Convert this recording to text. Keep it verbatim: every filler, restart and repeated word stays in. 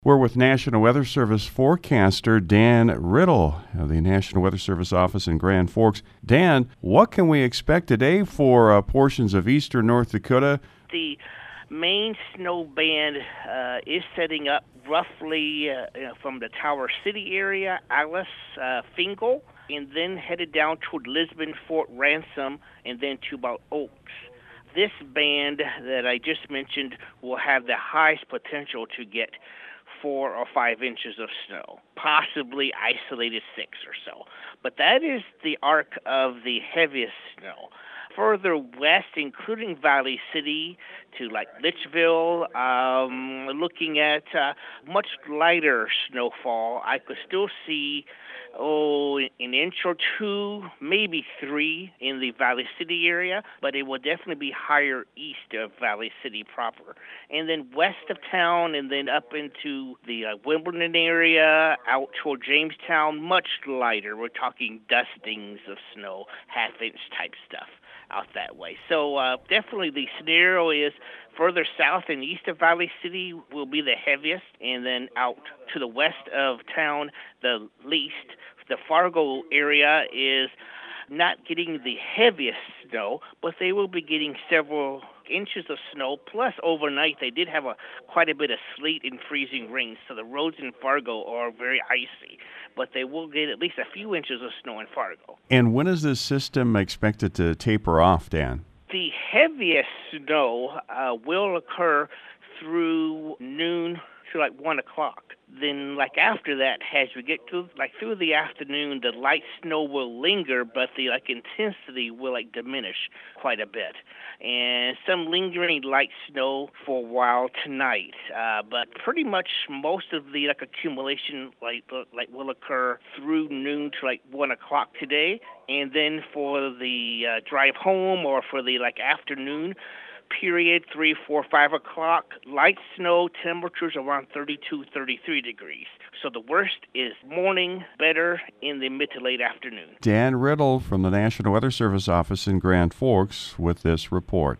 We're with National Weather Service forecaster Dan Riddle of the National Weather Service office in Grand Forks. Dan, what can we expect today for uh, portions of eastern North Dakota? The main snow band uh, is setting up roughly uh, you know, from the Tower City area, Alice, uh, Fingal, and then headed down toward Lisbon, Fort Ransom, and then to about Oaks. This band that I just mentioned will have the highest potential to get four or five inches of snow, possibly isolated six or so. But that is the arc of the heaviest snow. Further west, including Valley City to like Litchville, um, looking at uh, much lighter snowfall. I could still see, oh, an inch or two, maybe three in the Valley City area, but it will definitely be higher east of Valley City proper. And then west of town and then up into the uh, Wimbledon area, out toward Jamestown, much lighter. We're talking dustings of snow, half-inch type stuff out that way. So uh, definitely the scenario is further south and east of Valley City will be the heaviest, and then out to the west of town the least. The Fargo area is not getting the heaviest snow, but they will be getting several inches of snow. Plus, overnight, they did have a quite a bit of sleet and freezing rain, so the roads in Fargo are very icy. But they will get at least a few inches of snow in Fargo. And when is this system expected to taper off, Dan? The heaviest snow uh, will occur through noon to like one o'clock. Then, like after that, as we get to like through the afternoon, the light snow will linger, but the like intensity will like diminish quite a bit, and some lingering light snow for a while tonight. Uh, but pretty much most of the like accumulation like like will occur through noon to like one o'clock today, and then for the uh, drive home or for the like afternoon period, three, four, five o'clock, light snow, temperatures around thirty-two, thirty-three degrees. So the worst is morning, better in the mid to late afternoon. Dan Riddle from the National Weather Service office in Grand Forks with this report.